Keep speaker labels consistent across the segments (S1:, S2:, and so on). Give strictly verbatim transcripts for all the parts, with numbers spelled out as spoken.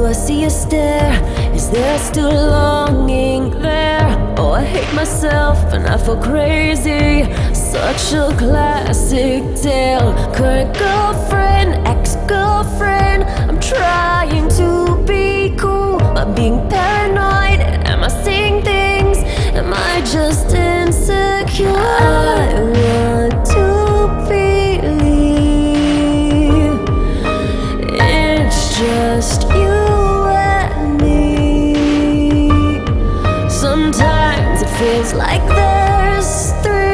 S1: I see a stare? Is there still longing there? Oh, I hate myself and I feel crazy. Such a classic tale. Current girlfriend, ex-girlfriend. I'm trying to be cool, but being paranoid. Am I seeing things? Am I just insecure? I want to believe it's just you and me. Sometimes it feels like there's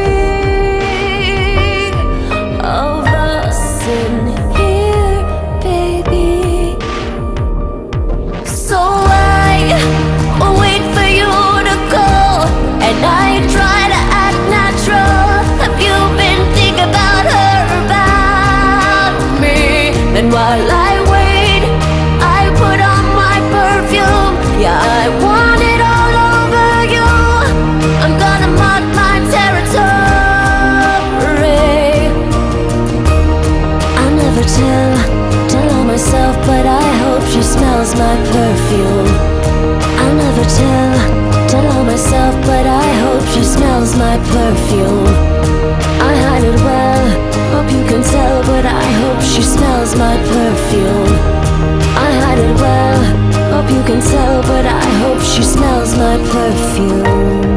S1: three of us in here, baby. So I will wait for you to call, and I try to act natural. Have you been thinking about her, about me? And while I wait, I put on my perfume. Yeah, I want it all over you. I'm gonna mark my territory. I never tell, tell on myself, but I hope she smells my perfume. I never tell, tell on myself, but I hope she smells my perfume. I hide it well, hope you can tell, but I hope she smells my perfume. I hide it well, hope you can tell, but I hope she smells my perfume.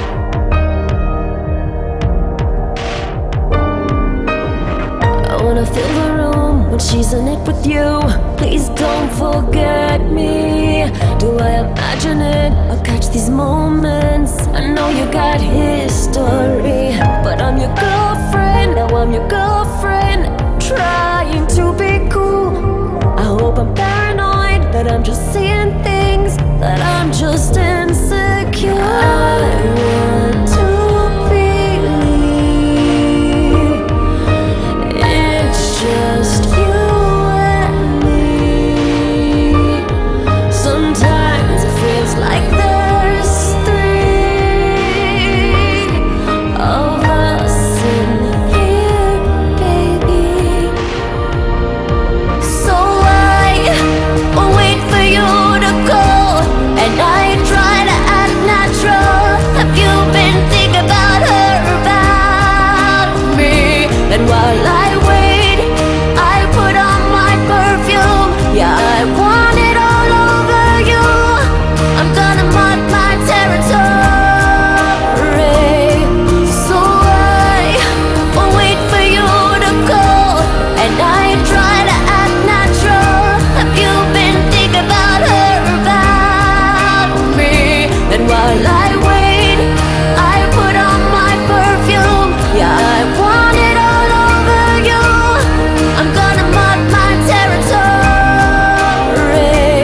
S1: I wanna fill the room when she's in it with you. Please don't forget me. Do I imagine it? I'll catch these moments. I know you got history, but I'm your girlfriend. Now I'm your girlfriend, trying to be cool. I hope I'm paranoid, that I'm just seeing things, that I'm just insecure. I want to believe it's just you and me. Sometimes it feels like there's three of us in here, baby. So I will wait for you to call, and I try to act natural. Have you been thinking about her, about me? And while I wait, I put on my perfume. Yeah, I want it all over you. I'm gonna mark my territory. So I will wait for you to call, and I try to act natural. Have you been thinking about her, about me? And while I wait, I put on my perfume. Yeah, I want it all over you. I'm gonna mark my territory.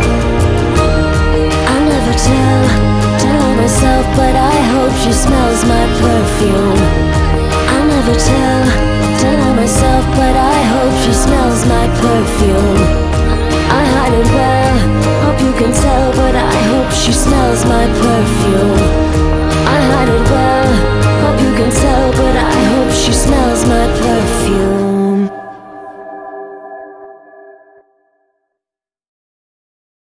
S1: I never tell, tell myself, but I hope she smells my perfume. I never tell, tell myself, but I hope she smells my perfume. I hide it well, hope you can tell, but I hope she smells my perfume.